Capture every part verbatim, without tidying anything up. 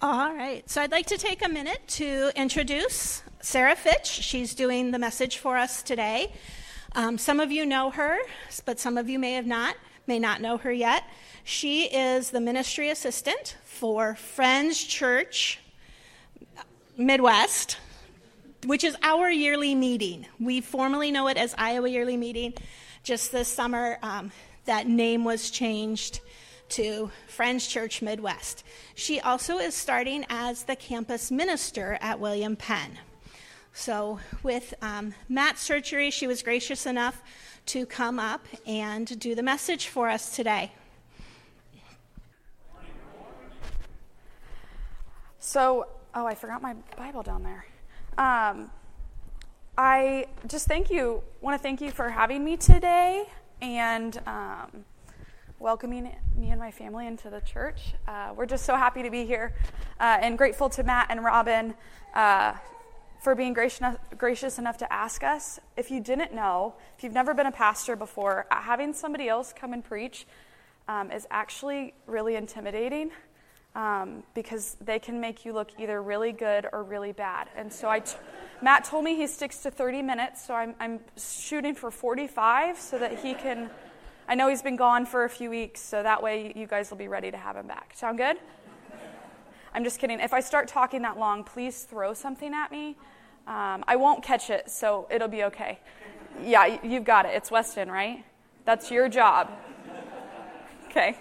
All right, so I'd like to take a minute to introduce Sarah Fitch. She's doing the message for us today. Um, some of you know her, but some of you may have not, may not know her yet. She is the ministry assistant for Friends Church Midwest, which is our yearly meeting. We formally know it as Iowa Yearly Meeting. Just this summer, um, that name was changed to Friends Church Midwest. She also is starting as the campus minister at William Penn. So with um, Matt's surgery, she was gracious enough to come up and do the message for us today. So, oh, I forgot my Bible down there. Um, I just thank you, want to thank you for having me today and um, welcoming me and my family into the church. Uh, we're just so happy to be here uh, and grateful to Matt and Robin uh, for being gracious, gracious enough to ask us. If you didn't know, if you've never been a pastor before, having somebody else come and preach um, is actually really intimidating um, because they can make you look either really good or really bad. And so I, t- Matt told me he sticks to thirty minutes, so I'm, I'm shooting for forty-five so that he can... I know he's been gone for a few weeks, so that way you guys will be ready to have him back. Sound good? I'm just kidding. If I start talking that long, please throw something at me. Um, I won't catch it, so it'll be okay. Yeah, you've got it. It's Weston, right? That's your job. Okay.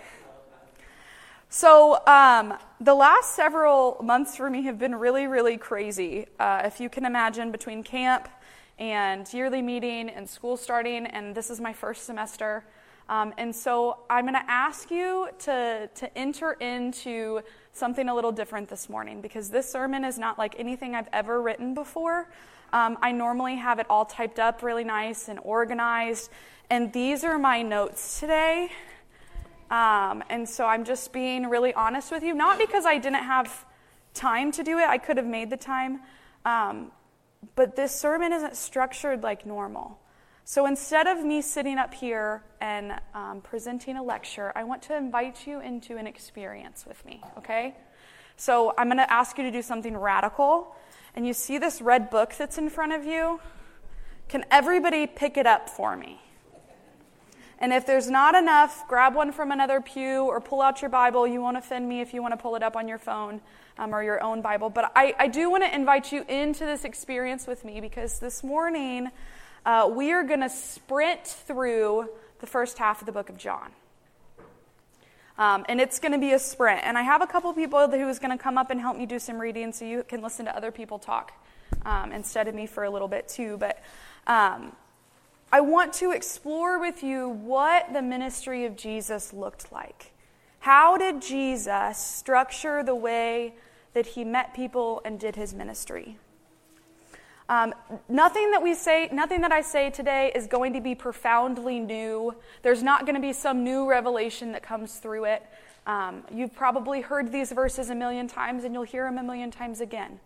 So um, the last several months for me have been really, really crazy. Uh, if you can imagine, between camp and yearly meeting and school starting, and this is my first semester. Um, and so I'm going to ask you to, to enter into something a little different this morning, because this sermon is not like anything I've ever written before. Um, I normally have it all typed up really nice and organized, and these are my notes today. Um, and so I'm just being really honest with you, not because I didn't have time to do it. I could have made the time, um, but this sermon isn't structured like normal. So instead of me sitting up here and um, presenting a lecture, I want to invite you into an experience with me, okay? So I'm going to ask you to do something radical. And you see this red book that's in front of you? Can everybody pick it up for me? And if there's not enough, grab one from another pew or pull out your Bible. You won't offend me if you want to pull it up on your phone um, or your own Bible. But I, I do want to invite you into this experience with me, because this morning... Uh, we are going to sprint through the first half of the book of John. Um, and it's going to be a sprint. And I have a couple people who is going to come up and help me do some reading so you can listen to other people talk um, instead of me for a little bit too. But um, I want to explore with you what the ministry of Jesus looked like. How did Jesus structure the way that he met people and did his ministry? Um, nothing that we say, nothing that I say today is going to be profoundly new. There's not going to be some new revelation that comes through it. Um, you've probably heard these verses a million times, and you'll hear them a million times again.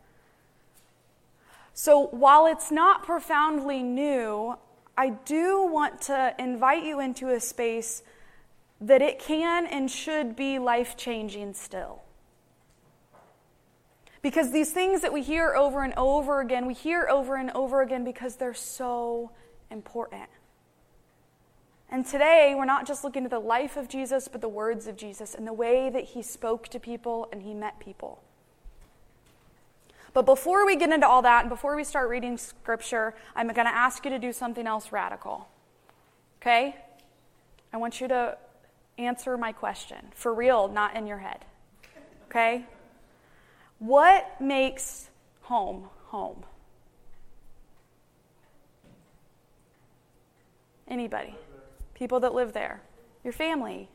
So while it's not profoundly new, I do want to invite you into a space that it can and should be life-changing still. Because these things that we hear over and over again, we hear over and over again because they're so important. And today, we're not just looking at the life of Jesus, but the words of Jesus and the way that he spoke to people and he met people. But before we get into all that, and before we start reading scripture, I'm going to ask you to do something else radical. Okay? I want you to answer my question. For real, not in your head. Okay? What makes home home? Anybody? People that live there. Your family.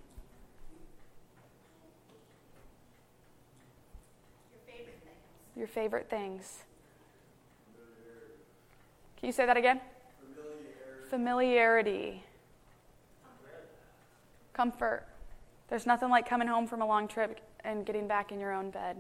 Your favorite things. Your favorite things. Can you say that again? Familiarity. Familiarity. Comfort. There's nothing like coming home from a long trip and getting back in your own bed.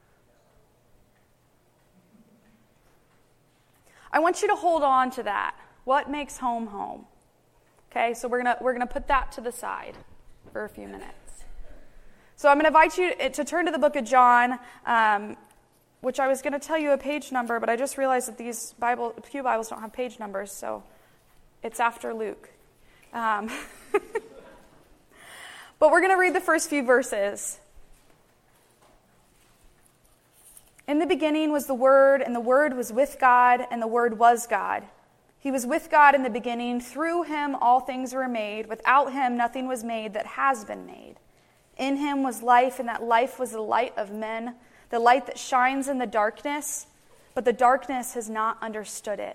I want you to hold on to that. What makes home home? Okay, so we're gonna we're gonna put that to the side for a few minutes. So I'm going to invite you to turn to the book of John, um, which I was going to tell you a page number, but I just realized that these Bible, Pew Bibles don't have page numbers, so it's after Luke. Um, but we're going to read the first few verses. In the beginning was the Word, and the Word was with God, and the Word was God. He was with God in the beginning. Through him all things were made. Without him nothing was made that has been made. In him was life, and that life was the light of men, the light that shines in the darkness, but the darkness has not understood it.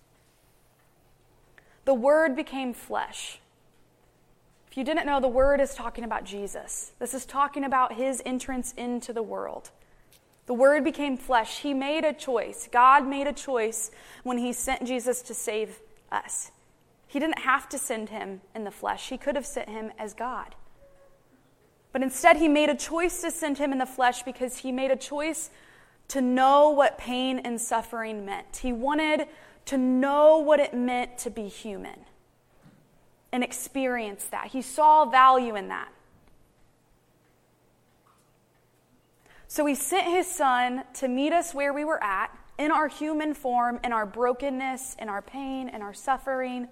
The Word became flesh. If you didn't know, the Word is talking about Jesus. This is talking about his entrance into the world. The Word became flesh. He made a choice. God made a choice when he sent Jesus to save us. He didn't have to send him in the flesh. He could have sent him as God. But instead, he made a choice to send him in the flesh because he made a choice to know what pain and suffering meant. He wanted to know what it meant to be human and experience that. He saw value in that. So he sent his son to meet us where we were at, in our human form, in our brokenness, in our pain, in our suffering.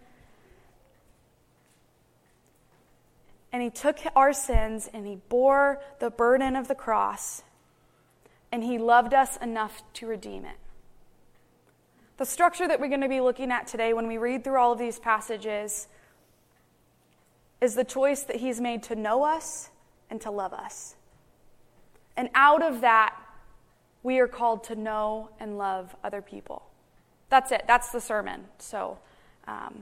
And he took our sins and he bore the burden of the cross. And he loved us enough to redeem it. The structure that we're going to be looking at today when we read through all of these passages is the choice that he's made to know us and to love us. And out of that, we are called to know and love other people. That's it. That's the sermon. So, um,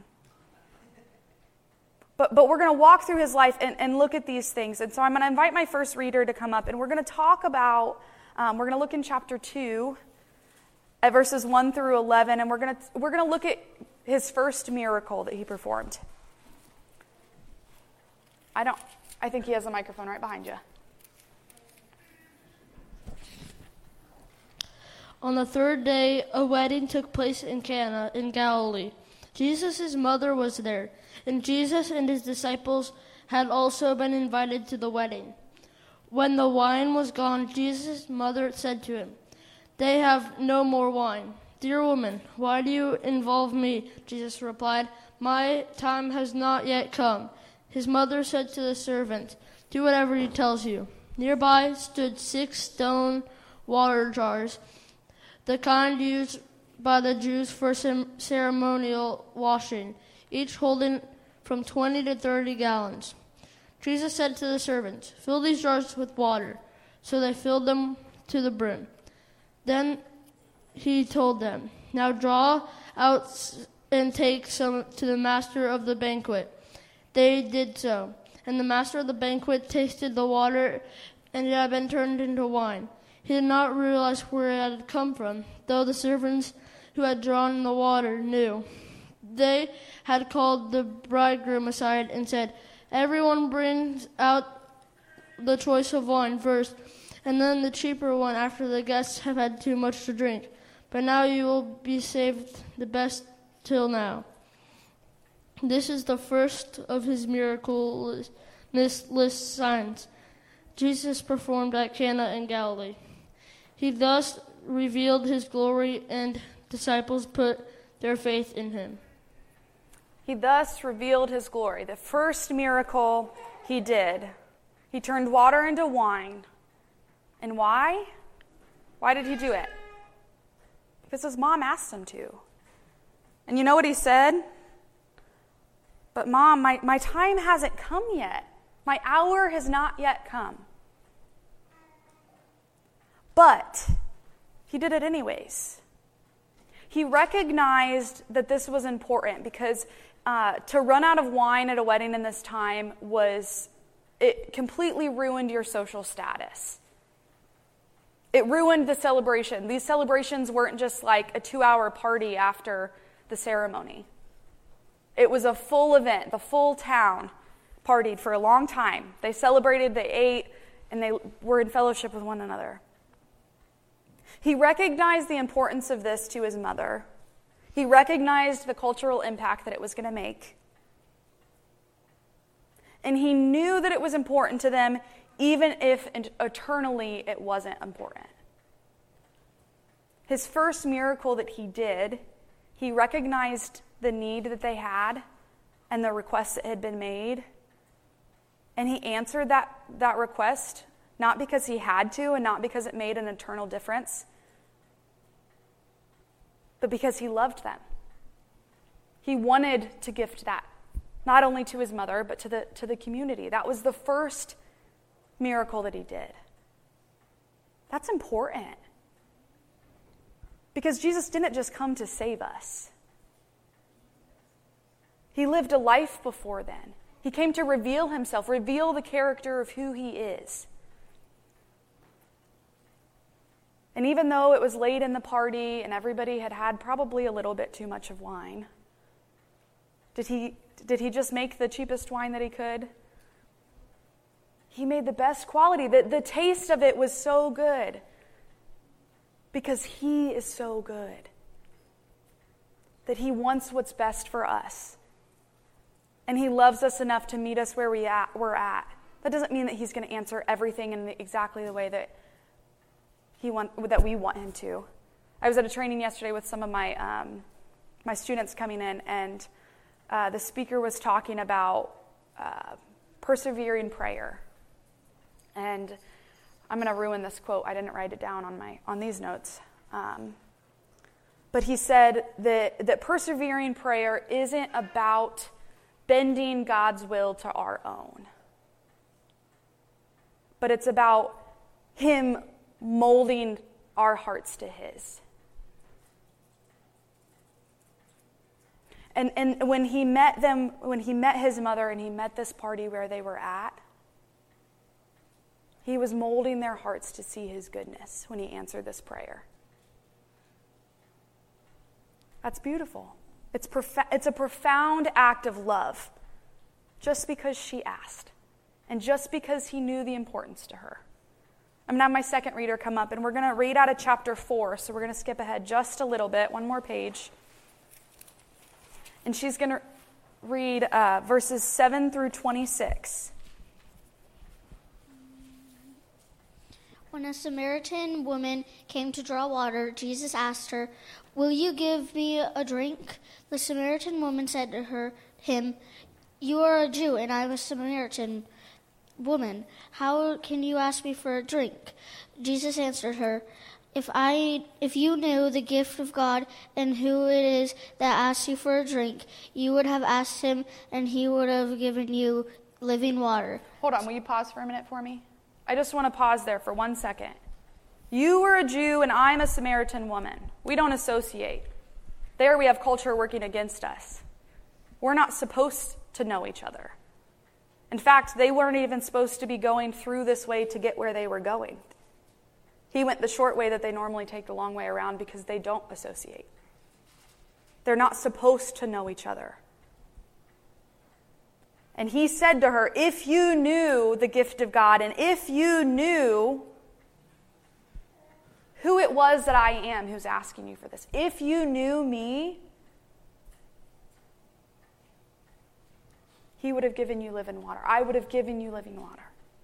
but but we're going to walk through his life and, and look at these things. And so I'm going to invite my first reader to come up, and we're going to talk about, um, we're going to look in chapter two, at verses one through eleven, and we're going to we're going to look at his first miracle that he performed. I don't, I think he has a microphone right behind you. On the third day, a wedding took place in Cana in Galilee. Jesus' mother was there, and Jesus and his disciples had also been invited to the wedding. When the wine was gone, Jesus' mother said to him, "They have no more wine." "Dear woman, why do you involve me?" Jesus replied, "My time has not yet come." His mother said to the servant, "Do whatever he tells you." Nearby stood six stone water jars, the kind used by the Jews for ceremonial washing, each holding from twenty to thirty gallons. Jesus said to the servants, "Fill these jars with water." So they filled them to the brim. Then he told them, "Now draw out and take some to the master of the banquet." They did so, and the master of the banquet tasted the water, and it had been turned into wine. He did not realize where it had come from, though the servants who had drawn the water knew. They had called the bridegroom aside and said, "Everyone brings out the choice of wine first, and then the cheaper one after the guests have had too much to drink. But now you will be saved the best till now." This is the first of his miraculous signs Jesus performed at Cana in Galilee. He thus revealed his glory, and disciples put their faith in him. He thus revealed his glory. The first miracle he did, he turned water into wine. And why? Why did he do it? Because his mom asked him to. And you know what he said? "But Mom, my, my time hasn't come yet. My hour has not yet come." But he did it anyways. He recognized that this was important because uh, to run out of wine at a wedding in this time was, it completely ruined your social status. It ruined the celebration. These celebrations weren't just like a two-hour party after the ceremony. It was a full event. The full town partied for a long time. They celebrated, they ate, and they were in fellowship with one another. He recognized the importance of this to his mother. He recognized the cultural impact that it was going to make. And he knew that it was important to them even if eternally it wasn't important. His first miracle that he did, he recognized the need that they had and the request that had been made. And he answered that, that request, not because he had to and not because it made an eternal difference, but because he loved them. He wanted to gift that, not only to his mother, but to the, to the community. That was the first miracle that he did. That's important. Because Jesus didn't just come to save us. He lived a life before then. He came to reveal himself, reveal the character of who he is. And even though it was late in the party and everybody had had probably a little bit too much of wine, did he, did he just make the cheapest wine that he could? He made the best quality. The, the taste of it was so good. Because he is so good. That he wants what's best for us. And he loves us enough to meet us where we at, we're at. That doesn't mean that he's going to answer everything in the, exactly the way that he want, that we want him to. I was at a training yesterday with some of my um, my students coming in, and uh, the speaker was talking about uh, persevering prayer. And I'm going to ruin this quote. I didn't write it down on my on these notes. Um, but he said that, that persevering prayer isn't about bending God's will to our own. But it's about him molding our hearts to his. And and when he met them, when he met his mother and he met this party where they were at, he was molding their hearts to see his goodness when he answered this prayer. That's beautiful. It's prof- it's a profound act of love, just because she asked, and just because he knew the importance to her. I'm going to have my second reader come up, and we're going to read out of chapter four, so we're going to skip ahead just a little bit, one more page. And she's going to read uh, verses seven through twenty-six. When a Samaritan woman came to draw water, Jesus asked her, "Will you give me a drink?" The Samaritan woman said to her, him, "You are a Jew, and I am a Samaritan woman. How can you ask me for a drink?" Jesus answered her, If I, if you knew the gift of God and who it is that asks you for a drink, you would have asked him, and he would have given you living water." Hold on, will you pause for a minute for me? I just want to pause there for one second. You were a Jew and I'm a Samaritan woman. We don't associate. There we have culture working against us. We're not supposed to know each other. In fact, they weren't even supposed to be going through this way to get where they were going. He went the short way that they normally take the long way around because they don't associate. They're not supposed to know each other. And he said to her, if you knew the gift of God, and if you knew who it was that I am who's asking you for this, if you knew me, he would have given you living water. I would have given you living water.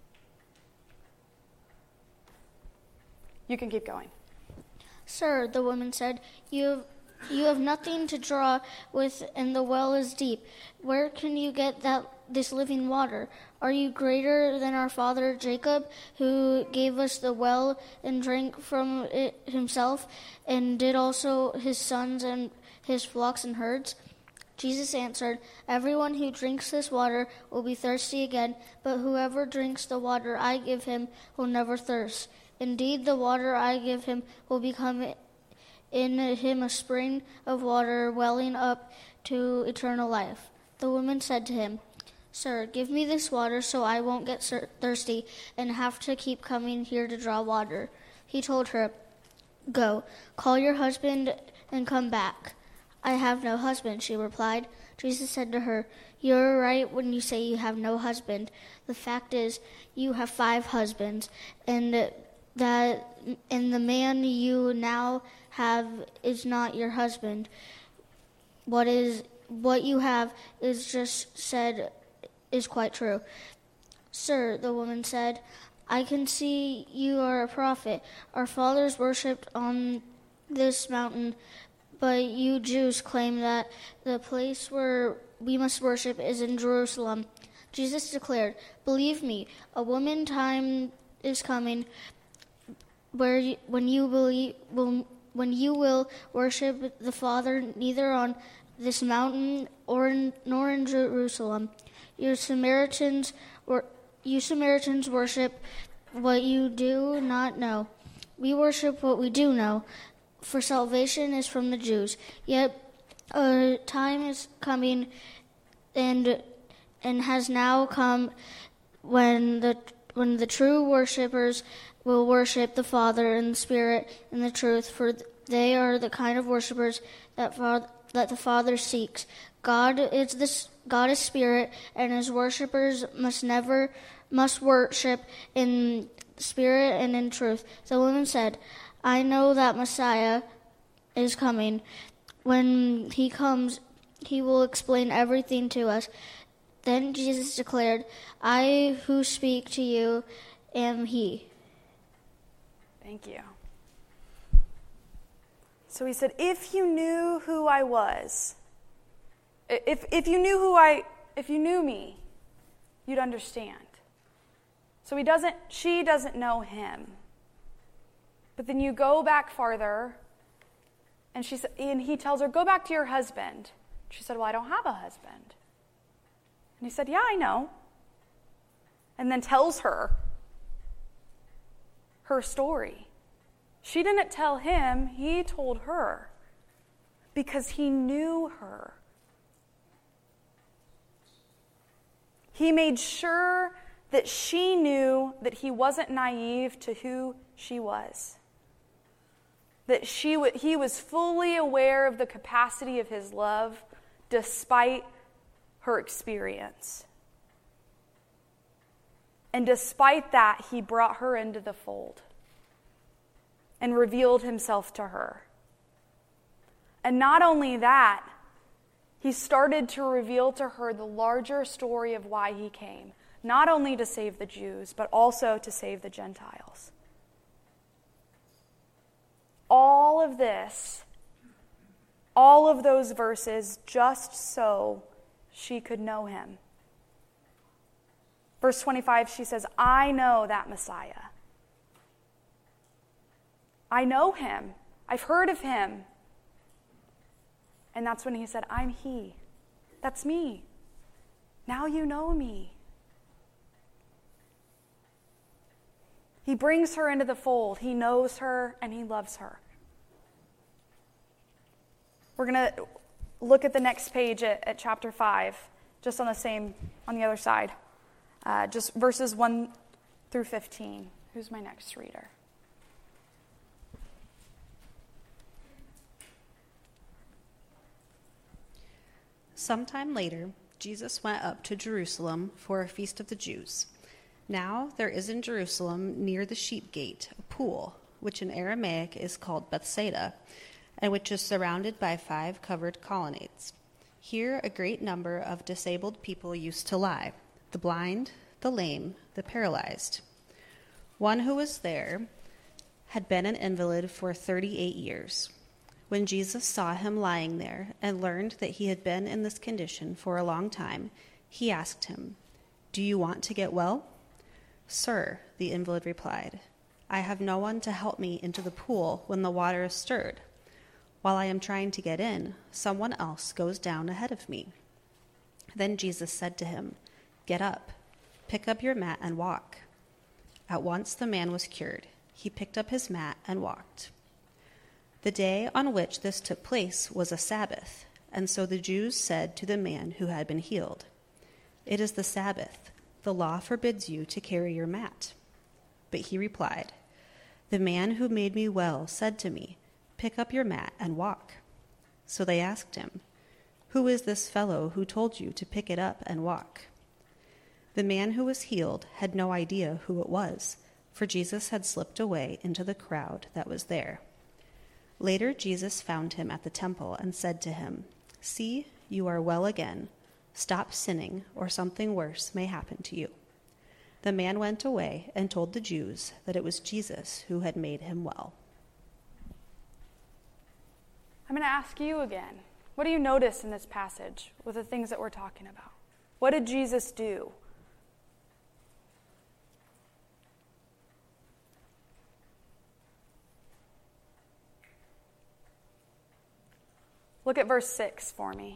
You can keep going. "Sir," the woman said, you have, you have nothing to draw with, and the well is deep. Where can you get that this living water? Are you greater than our father Jacob, who gave us the well and drank from it himself, and did also his sons and his flocks and herds?" Jesus answered, "Everyone who drinks this water will be thirsty again, but whoever drinks the water I give him will never thirst. Indeed, the water I give him will become in him a spring of water welling up to eternal life." The woman said to him, "Sir, give me this water so I won't get thirsty and have to keep coming here to draw water." He told her, "Go, call your husband and come back." "I have no husband," she replied. Jesus said to her, "You are right when you say you have no husband. The fact is, you have five husbands, and that and the man you now have is not your husband. What is what you have is just said is quite true." Sir, the woman said, I can see you are a prophet. Our fathers worshipped on this mountain, but you Jews claim that the place where we must worship is in Jerusalem. Jesus declared, Believe me, a woman time is coming where you, when you believe, will, when you will worship the Father neither on this mountain or in, nor in Jerusalem. You Samaritans were you Samaritans worship what you do not know. We worship what we do know, for salvation is from the Jews. Yet a time is coming and and has now come when the when the true worshippers will worship the Father in the Spirit and the truth, for they are the kind of worshippers that fa- that the Father seeks. God is this God is Spirit, and His worshippers must never must worship in spirit and in truth. The woman said, I know that Messiah is coming. When He comes, He will explain everything to us. Then Jesus declared, I who speak to you am He. Thank you. So he said, if you knew who I was, if if you knew who I, if you knew me, you'd understand. So he doesn't, she doesn't know him. But then you go back farther, and she said, and he tells her, go back to your husband. She said, well, I don't have a husband. And he said, yeah, I know. And then tells her her story. She didn't tell him, he told her, because he knew her. He made sure that she knew that he wasn't naive to who she was. That she w- he was fully aware of the capacity of his love despite her experience. And despite that, he brought her into the fold and revealed himself to her. And not only that, he started to reveal to her the larger story of why he came, not only to save the Jews, but also to save the Gentiles. All of this, all of those verses, just so she could know him. Verse twenty-five, she says, I know that Messiah. I know him. I've heard of him. And that's when he said, I'm he. That's me. Now you know me. He brings her into the fold. He knows her and he loves her. We're going to look at the next page at, at chapter five, just on the same, on the other side. Uh, just verses one through fifteen. Who's my next reader? Sometime later, Jesus went up to Jerusalem for a feast of the Jews. Now there is in Jerusalem near the sheep gate a pool, which in Aramaic is called Bethsaida, and which is surrounded by five covered colonnades. Here a great number of disabled people used to lie, the blind, the lame, the paralyzed. One who was there had been an invalid for thirty-eight years. When Jesus saw him lying there and learned that he had been in this condition for a long time, he asked him, Do you want to get well? Sir, the invalid replied, I have no one to help me into the pool when the water is stirred. While I am trying to get in, someone else goes down ahead of me. Then Jesus said to him, Get up, pick up your mat and walk. At once the man was cured. He picked up his mat and walked. The day on which this took place was a Sabbath, and so the Jews said to the man who had been healed, It is the Sabbath. The law forbids you to carry your mat. But he replied, The man who made me well said to me, Pick up your mat and walk. So they asked him, Who is this fellow who told you to pick it up and walk? The man who was healed had no idea who it was, for Jesus had slipped away into the crowd that was there. Later Jesus found him at the temple and said to him, See, you are well again. Stop sinning, or something worse may happen to you. The man went away and told the Jews that it was Jesus who had made him well. I'm going to ask you again. What do you notice in this passage with the things that we're talking about? What did Jesus do? Look at verse six for me.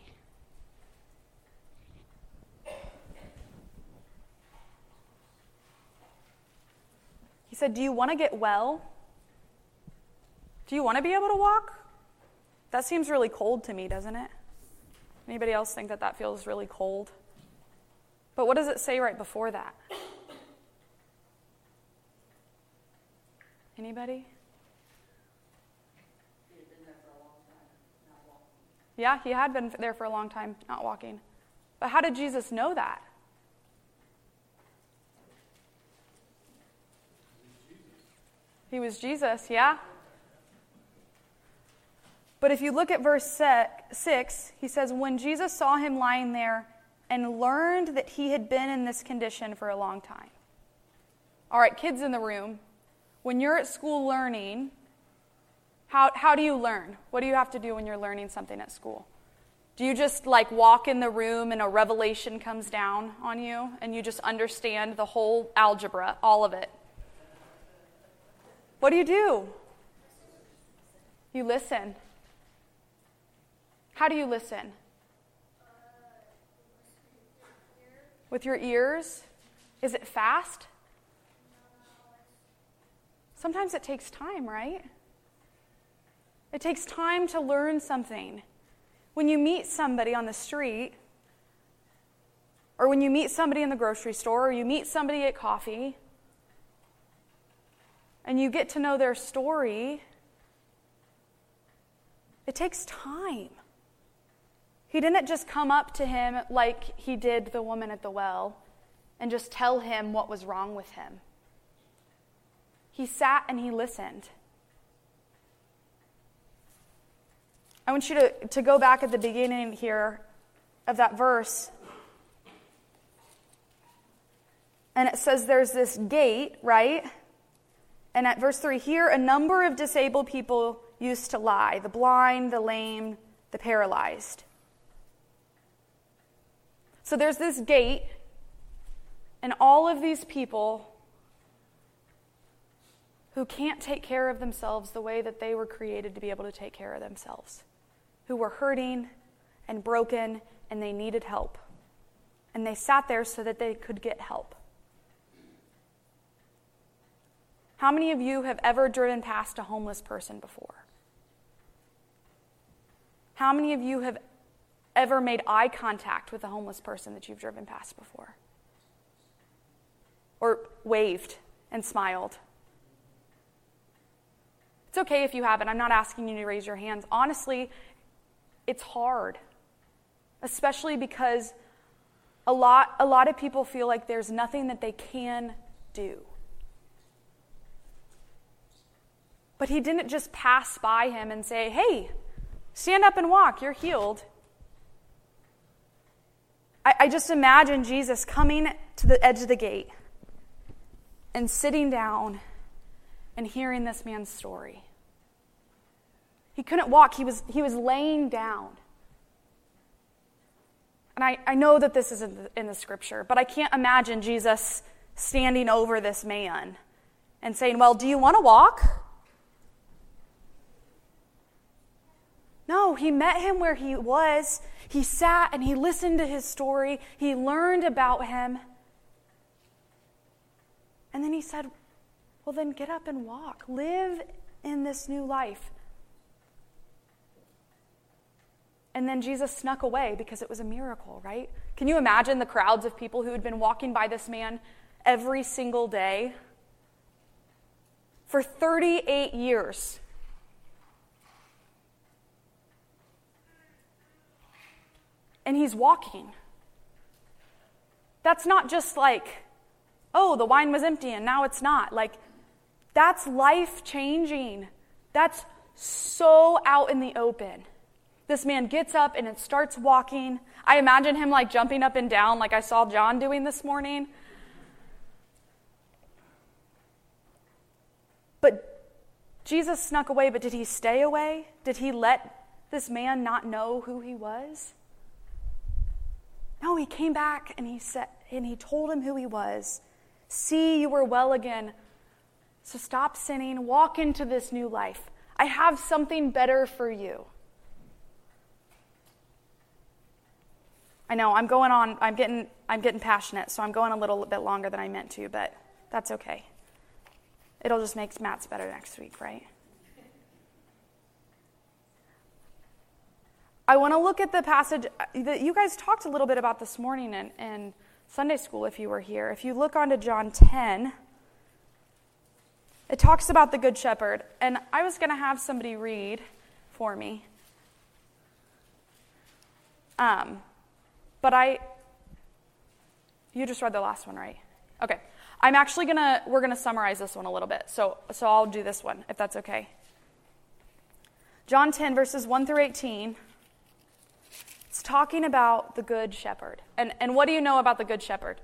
He said, do you want to get well? Do you want to be able to walk? That seems really cold to me, doesn't it? Anybody else think that that feels really cold? But what does it say right before that? Anybody? He had been there for a long time, not walking. Yeah, he had been there for a long time, not walking. But how did Jesus know that? He was Jesus, yeah? But if you look at verse six, he says, when Jesus saw him lying there and learned that he had been in this condition for a long time. All right, kids in the room, when you're at school learning, how, how do you learn? What do you have to do when you're learning something at school? Do you just like walk in the room and a revelation comes down on you and you just understand the whole algebra, all of it? What do you do? You listen. How do you listen? With your ears? Is it fast? Sometimes it takes time, right? It takes time to learn something. When you meet somebody on the street, or when you meet somebody in the grocery store, or you meet somebody at coffee, and you get to know their story, it takes time. He didn't just come up to him like he did the woman at the well and just tell him what was wrong with him. He sat and he listened. I want you to, to go back at the beginning here of that verse. And it says there's this gate, right? And at verse three, here a number of disabled people used to lie, the blind, the lame, the paralyzed. So there's this gate, and all of these people who can't take care of themselves the way that they were created to be able to take care of themselves, who were hurting and broken, and they needed help. And they sat there so that they could get help. How many of you have ever driven past a homeless person before? How many of you have ever made eye contact with a homeless person that you've driven past before? Or waved and smiled? It's okay if you haven't. I'm not asking you to raise your hands. Honestly, it's hard, especially because a lot, a lot of people feel like there's nothing that they can do. But he didn't just pass by him and say, hey, stand up and walk, you're healed. I, I just imagine Jesus coming to the edge of the gate and sitting down and hearing this man's story. He couldn't walk, he was, he was laying down. And I, I know that this isn't in the, in the scripture, but I can't imagine Jesus standing over this man and saying, well, do you want to walk? No, he met him where he was. He sat and he listened to his story. He learned about him. And then he said, well, then get up and walk. Live in this new life. And then Jesus snuck away because it was a miracle, right? Can you imagine the crowds of people who had been walking by this man every single day for thirty-eight years? And he's walking. That's not just like, oh, the wine was empty and now it's not. Like, that's life-changing. That's so out in the open. This man gets up and it starts walking. I imagine him like jumping up and down like I saw John doing this morning. Jesus snuck away, but did he stay away? Did he let this man not know who he was? No, he came back and he said, and he told him who he was. See, you were well again. So stop sinning, walk into this new life. I have something better for you. I know, I'm going on, I'm getting I'm getting passionate, so I'm going a little bit longer than I meant to, but that's okay. It'll just make Matt's better next week, right? I want to look at the passage that you guys talked a little bit about this morning in, in Sunday school if you were here. If you look onto John ten, it talks about the Good Shepherd. And I was going to have somebody read for me. Um, but I, you just read the last one, right? Okay. I'm actually going to, we're going to summarize this one a little bit. So, so I'll do this one, if that's okay. John ten, verses one through eighteen. It's talking about the Good Shepherd. And, and what do you know about the Good Shepherd?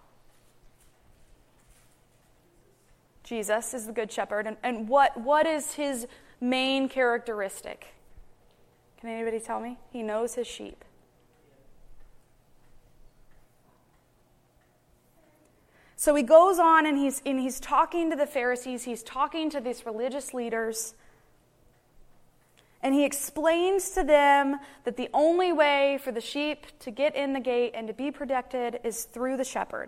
Jesus is the Good Shepherd. And, and what, what is his main characteristic? Can anybody tell me? He knows his sheep. So he goes on and he's, and he's talking to the Pharisees. He's talking to these religious leaders. And he explains to them that the only way for the sheep to get in the gate and to be protected is through the shepherd.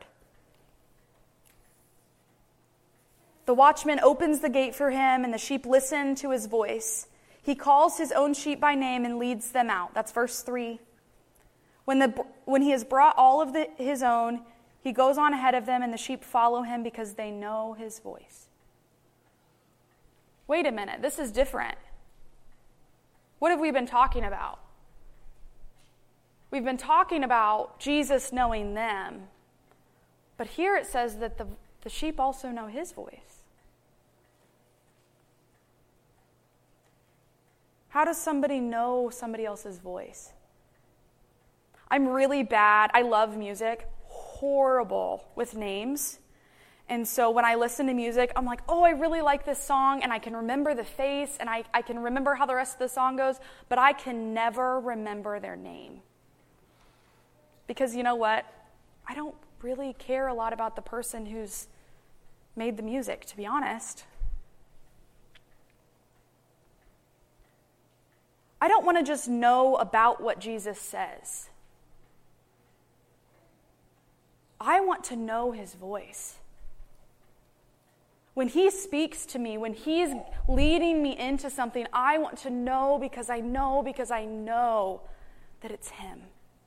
The watchman opens the gate for him, and the sheep listen to his voice. He calls his own sheep by name and leads them out. That's verse three. When, the, when he has brought all of the, his own, he goes on ahead of them, and the sheep follow him because they know his voice. Wait a minute, this is different. What have we been talking about? We've been talking about Jesus knowing them. But here it says that the, the sheep also know his voice. How does somebody know somebody else's voice? I'm really bad. I love music. Horrible with names. And so when I listen to music, I'm like, oh, I really like this song, and I can remember the face, and I, I can remember how the rest of the song goes, but I can never remember their name. Because you know what? I don't really care a lot about the person who's made the music, to be honest. I don't want to just know about what Jesus says. I want to know his voice. When he speaks to me, when he's leading me into something, I want to know because I know, because I know that it's him.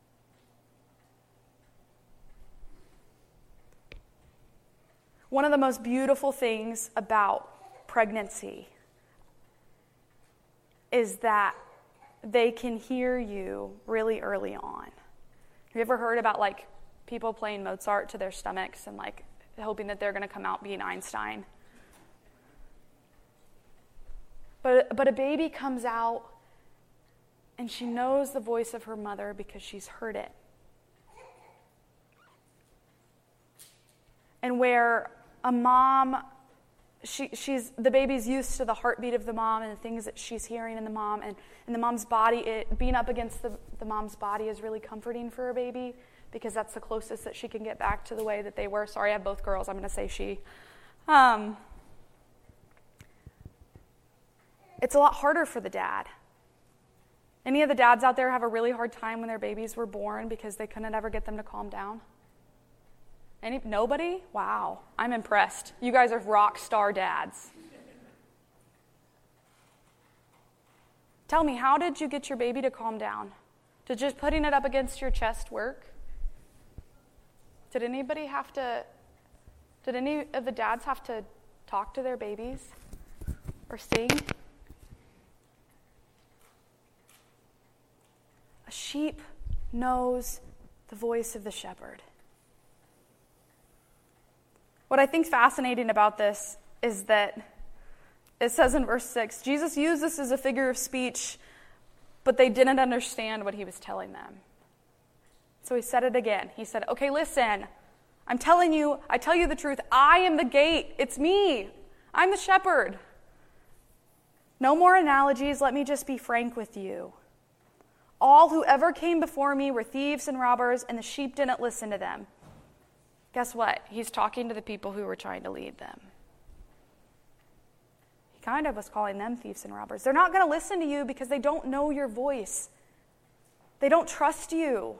One of the most beautiful things about pregnancy is that they can hear you really early on. Have you ever heard about like people playing Mozart to their stomachs and like hoping that they're going to come out being Einstein? But, but a baby comes out and she knows the voice of her mother because she's heard it. And where a mom, she, she's the baby's used to the heartbeat of the mom and the things that she's hearing in the mom, and, and the mom's body, it, being up against the, the mom's body is really comforting for a baby because that's the closest that she can get back to the way that they were. Sorry, I have both girls. I'm going to say she. Um, It's a lot harder for the dad. Any of the dads out there have a really hard time when their babies were born because they couldn't ever get them to calm down? Any? Nobody? Wow, I'm impressed. You guys are rock star dads. Tell me, how did you get your baby to calm down? Did just putting it up against your chest work? Did anybody have to, did any of the dads have to talk to their babies or sing? A sheep knows the voice of the shepherd. What I think fascinating about this is that it says in verse six, Jesus used this as a figure of speech, but they didn't understand what he was telling them. So he said it again. He said, okay, listen, I'm telling you, I tell you the truth. I am the gate. It's me. I'm the shepherd. No more analogies. Let me just be frank with you. All who ever came before me were thieves and robbers, and the sheep didn't listen to them. Guess what? He's talking to the people who were trying to lead them. He kind of was calling them thieves and robbers. They're not going to listen to you because they don't know your voice. They don't trust you.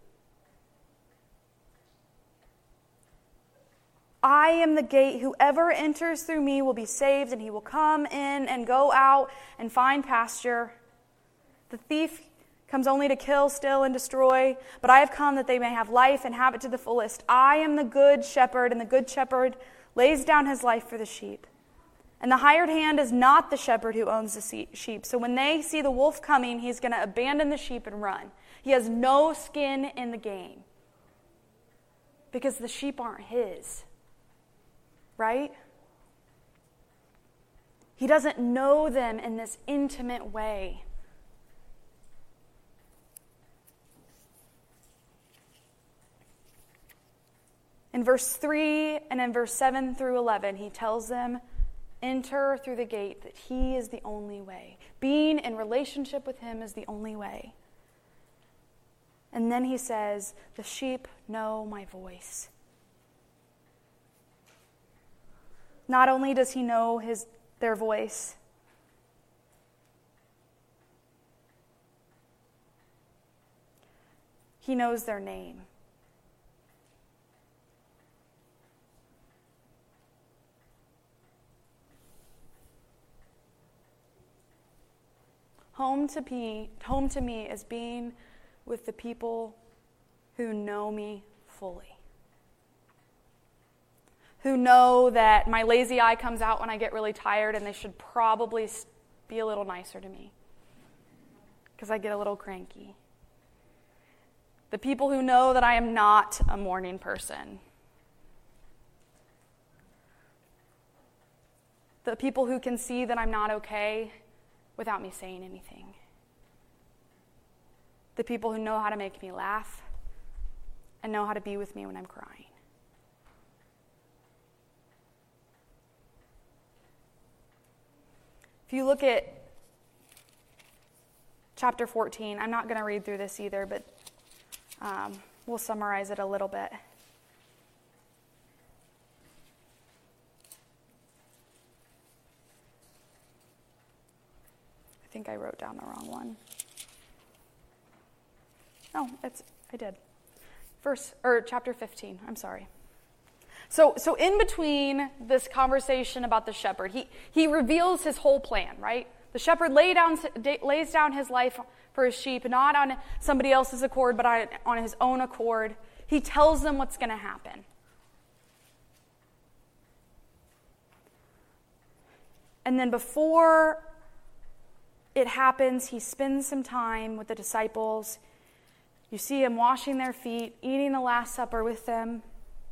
I am the gate. Whoever enters through me will be saved, and he will come in and go out and find pasture. The thief comes only to kill, steal, and destroy, but I have come that they may have life and have it to the fullest. I am the good shepherd, and the good shepherd lays down his life for the sheep. And the hired hand is not the shepherd who owns the sheep. So when they see the wolf coming, he's going to abandon the sheep and run. He has no skin in the game because the sheep aren't his. Right? He doesn't know them in this intimate way. In verse three and in verse seven through eleven, he tells them, enter through the gate, that he is the only way. Being in relationship with him is the only way. And then he says, the sheep know my voice. Not only does he know his their voice, he knows their name. Home to me, home to me is being with the people who know me fully. Who know that my lazy eye comes out when I get really tired and they should probably be a little nicer to me because I get a little cranky. The people who know that I am not a morning person. The people who can see that I'm not okay without me saying anything. The people who know how to make me laugh and know how to be with me when I'm crying. If you look at chapter fourteen, I'm not going to read through this either, but um, we'll summarize it a little bit. I think I wrote down the wrong one. No, it's I did. Verse or chapter fifteen. I'm sorry. So, so in between this conversation about the shepherd, he, he reveals his whole plan, right? The shepherd lay down, lays down his life for his sheep, not on somebody else's accord, but on, on his own accord. He tells them what's going to happen. And then before it happens, he spends some time with the disciples. You see him washing their feet, eating the Last Supper with them.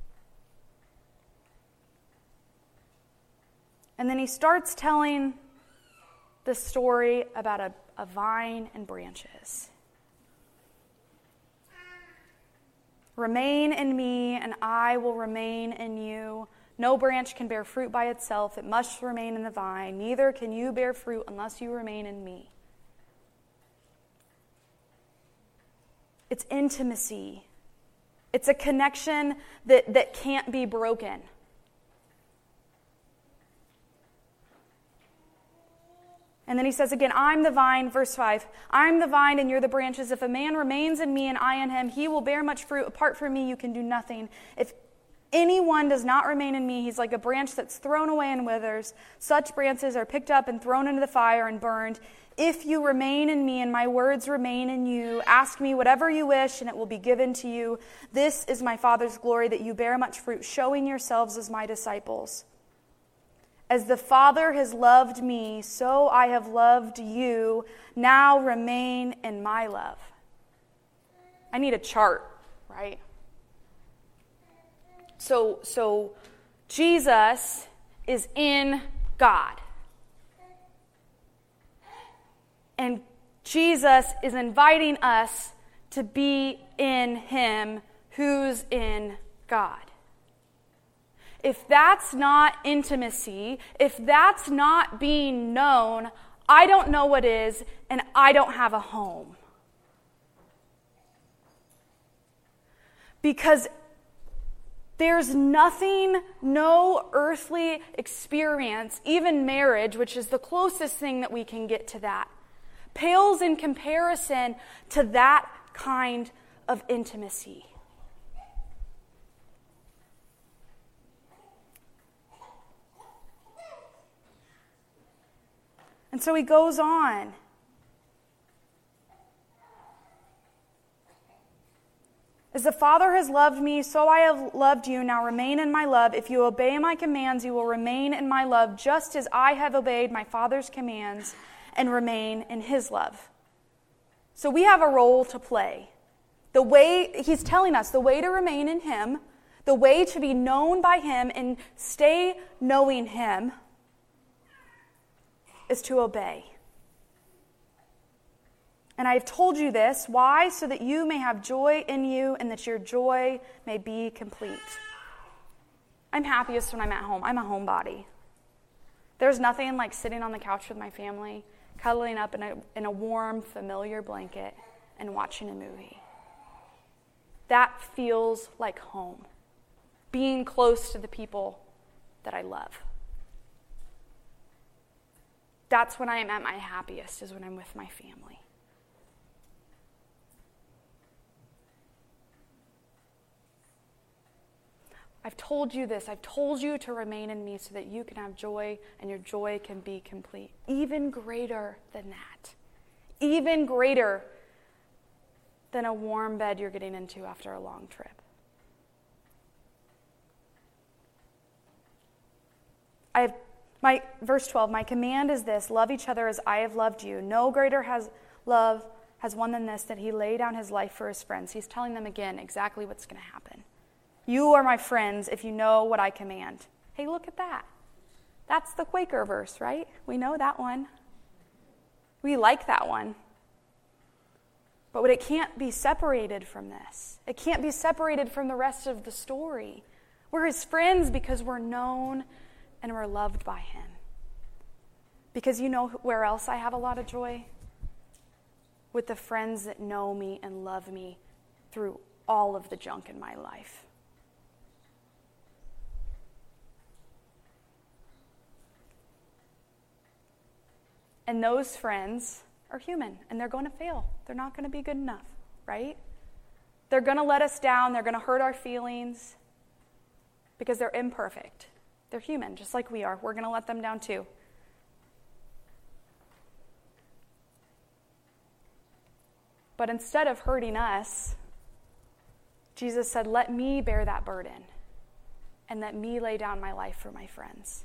And then he starts telling the story about a, a vine and branches. Remain in me, and I will remain in you. No branch can bear fruit by itself. It must remain in the vine. Neither can you bear fruit unless you remain in me. It's intimacy. It's a connection that, that can't be broken. And then he says again, I'm the vine, verse five, I'm the vine and you're the branches. If a man remains in me and I in him, he will bear much fruit. Apart from me, you can do nothing. If anyone does not remain in me, he's like a branch that's thrown away and withers. Such branches are picked up and thrown into the fire and burned. If you remain in me and my words remain in you, ask me whatever you wish and it will be given to you. This is my Father's glory, that you bear much fruit, showing yourselves as my disciples. As the Father has loved me, so I have loved you. Now remain in my love. I need a chart, right? So, so Jesus is in God. And Jesus is inviting us to be in him who's in God. If that's not intimacy, if that's not being known, I don't know what is, and I don't have a home. Because there's nothing, no earthly experience, even marriage, which is the closest thing that we can get to that, pales in comparison to that kind of intimacy. And so he goes on. As the Father has loved me, so I have loved you. Now remain in my love. If you obey my commands, you will remain in my love, just as I have obeyed my Father's commands and remain in his love. So we have a role to play. The way, he's telling us, the way to remain in him, the way to be known by him and stay knowing him is to obey. And I have told you this, why? So that you may have joy in you and that your joy may be complete. I'm happiest when I'm at home. I'm a homebody. There's nothing like sitting on the couch with my family, cuddling up in a, in a warm, familiar blanket and watching a movie. That feels like home. Being close to the people that I love. That's when I am at my happiest, is when I'm with my family. I've told you this. I've told you to remain in me so that you can have joy and your joy can be complete. Even greater than that. Even greater than a warm bed you're getting into after a long trip. I have my verse twelve, my command is this, love each other as I have loved you. No greater has love has one than this, that he laid down his life for his friends. He's telling them again exactly what's going to happen. You are my friends if you know what I command. Hey, look at that. That's the Quaker verse, right? We know that one. We like that one. But it can't be separated from this. It can't be separated from the rest of the story. We're his friends because we're known and we're loved by him. Because you know where else I have a lot of joy? With the friends that know me and love me through all of the junk in my life. And those friends are human, and they're going to fail. They're not going to be good enough, right? They're going to let us down. They're going to hurt our feelings because they're imperfect. They're human, just like we are. We're going to let them down too. But instead of hurting us, Jesus said, let me bear that burden and let me lay down my life for my friends.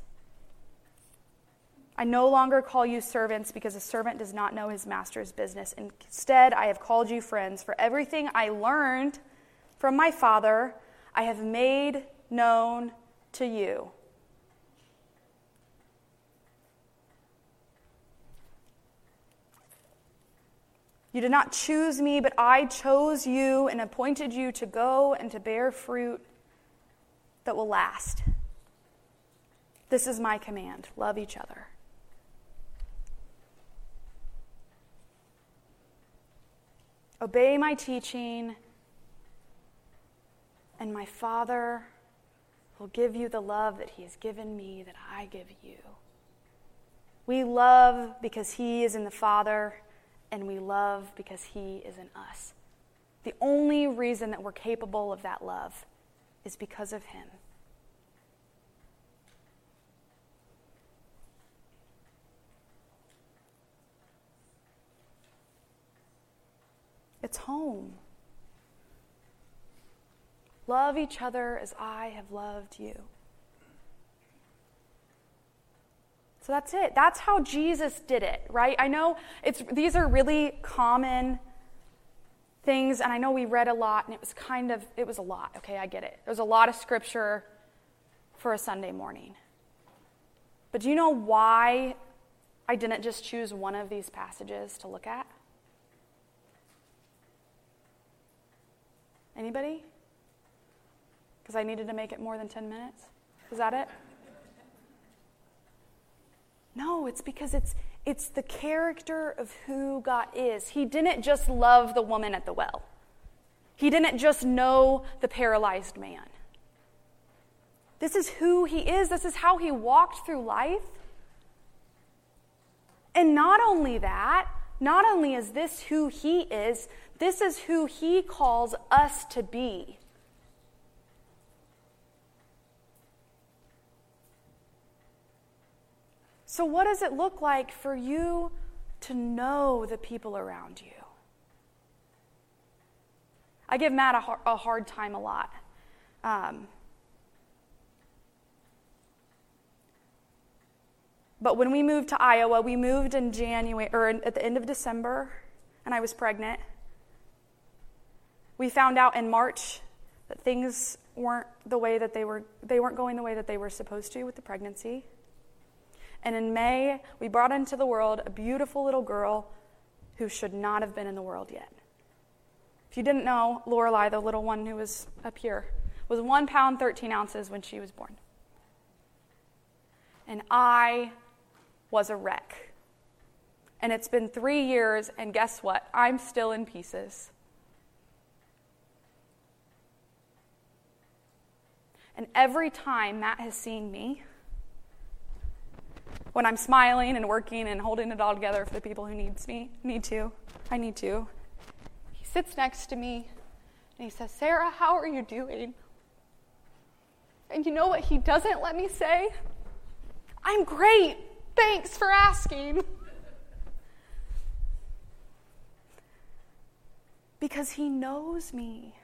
I no longer call you servants because a servant does not know his master's business. Instead, I have called you friends. For everything I learned from my Father, I have made known to you. You did not choose me, but I chose you and appointed you to go and to bear fruit that will last. This is my command. Love each other. Obey my teaching, and my Father will give you the love that he has given me, that I give you. We love because he is in the Father, and we love because he is in us. The only reason that we're capable of that love is because of him. It's home. Love each other as I have loved you. So that's it. That's how Jesus did it, right? I know it's these are really common things, and I know we read a lot, and it was kind of, it was a lot. Okay, I get it. There's a lot of scripture for a Sunday morning. But do you know why I didn't just choose one of these passages to look at? Anybody? Because I needed to make it more than ten minutes? Is that it? No, it's because it's It's the character of who God is. He didn't just love the woman at the well. He didn't just know the paralyzed man. This is who he is. This is how he walked through life. And not only that, not only is this who he is, this is who he calls us to be. So what does it look like for you to know the people around you? I give Matt a, hard, a hard time a lot. Um, but when we moved to Iowa, we moved in January, or in, at the end of December, and I was pregnant. We found out in March that things weren't the way that they were, they weren't going the way that they were supposed to with the pregnancy. And in May, we brought into the world a beautiful little girl who should not have been in the world yet. If you didn't know, Lorelai, the little one who was up here, was one pound, thirteen ounces when she was born. And I was a wreck. And it's been three years, and guess what? I'm still in pieces. And every time Matt has seen me, when I'm smiling and working and holding it all together for the people who needs me, need to, I need to, he sits next to me and he says, "Sarah, how are you doing?" And you know what he doesn't let me say? "I'm great. Thanks for asking." Because he knows me.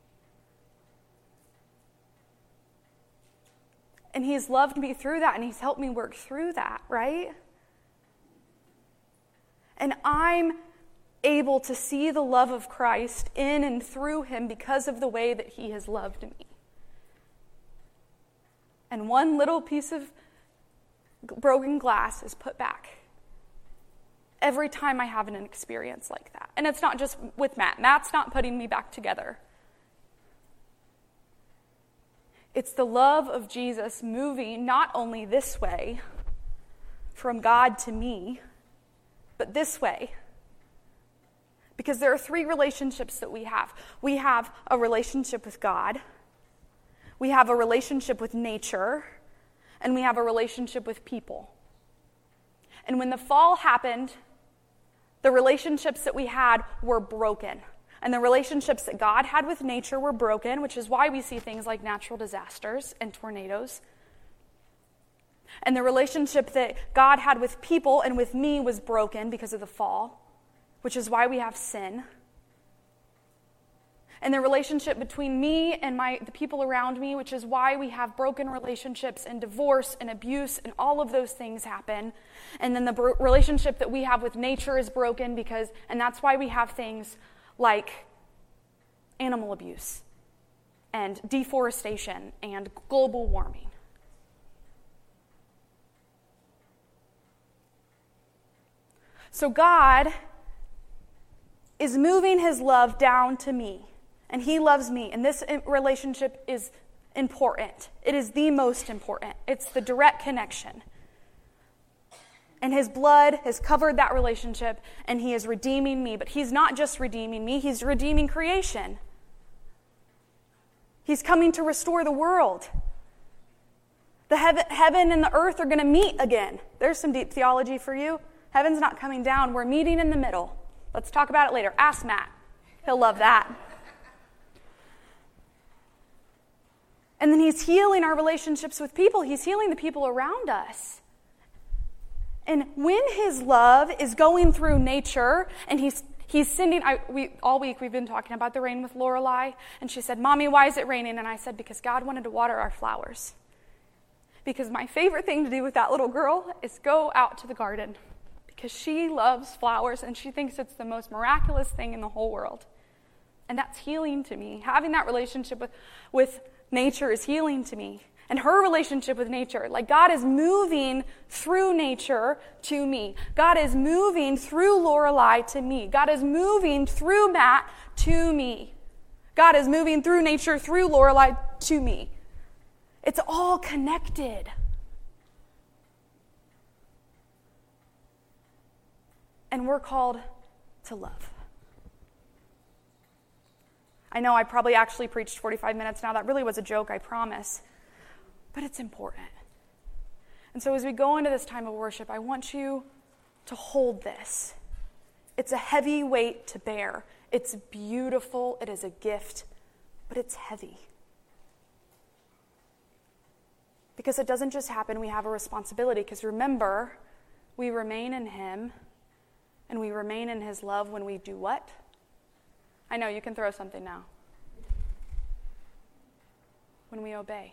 And he's loved me through that, and he's helped me work through that, right? And I'm able to see the love of Christ in and through him because of the way that he has loved me. And one little piece of broken glass is put back every time I have an experience like that. And it's not just with Matt. Matt's not putting me back together. It's the love of Jesus moving not only this way, from God to me, but this way. Because there are three relationships that we have. We have a relationship with God, we have a relationship with nature, and we have a relationship with people. And when the fall happened, the relationships that we had were broken. And the relationships that God had with nature were broken, which is why we see things like natural disasters and tornadoes. And the relationship that God had with people and with me was broken because of the fall, which is why we have sin. And the relationship between me and my the people around me, which is why we have broken relationships and divorce and abuse and all of those things happen. And then the bro- relationship that we have with nature is broken because, and that's why we have things like animal abuse and deforestation and global warming. So God is moving his love down to me, and he loves me, and this relationship is important. It is the most important. It's the direct connection. And his blood has covered that relationship, and he is redeeming me. But he's not just redeeming me, he's redeeming creation. He's coming to restore the world. The heaven, heaven and the earth are going to meet again. There's some deep theology for you. Heaven's not coming down. We're meeting in the middle. Let's talk about it later. Ask Matt. He'll love that. And then he's healing our relationships with people. He's healing the people around us. And when his love is going through nature, and he's he's sending, I, we all week we've been talking about the rain with Lorelai, and she said, "Mommy, why is it raining?" And I said, "Because God wanted to water our flowers." Because my favorite thing to do with that little girl is go out to the garden. Because she loves flowers, and she thinks it's the most miraculous thing in the whole world. And that's healing to me. Having that relationship with, with nature is healing to me. And her relationship with nature, like God is moving through nature to me. God is moving through Lorelai to me. God is moving through Matt to me. God is moving through nature, through Lorelai to me. It's all connected. And we're called to love. I know I probably actually preached forty-five minutes now. That really was a joke, I promise. But it's important. And so as we go into this time of worship, I want you to hold this. It's a heavy weight to bear. It's beautiful. It is a gift. But it's heavy. Because it doesn't just happen. We have a responsibility. Because remember, we remain in him. And we remain in his love when we do what? I know, you can throw something now. When we obey.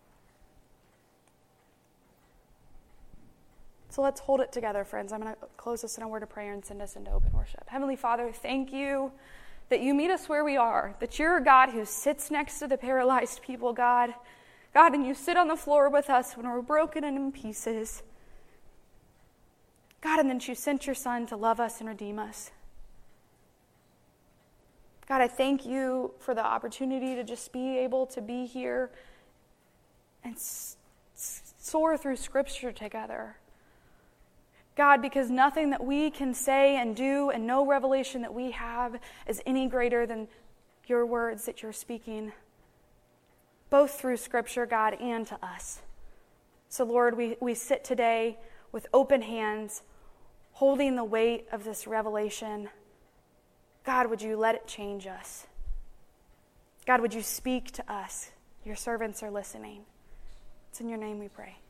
So let's hold it together, friends. I'm going to close this in a word of prayer and send us into open worship. Heavenly Father, thank you that you meet us where we are, that you're a God who sits next to the paralyzed people, God. God, and you sit on the floor with us when we're broken and in pieces. God, and then you sent your Son to love us and redeem us. God, I thank you for the opportunity to just be able to be here and s- soar through Scripture together. God, because nothing that we can say and do and no revelation that we have is any greater than your words that you're speaking, both through Scripture, God, and to us. So, Lord, we, we sit today with open hands, holding the weight of this revelation. God, would you let it change us? God, would you speak to us? Your servants are listening. It's in your name we pray.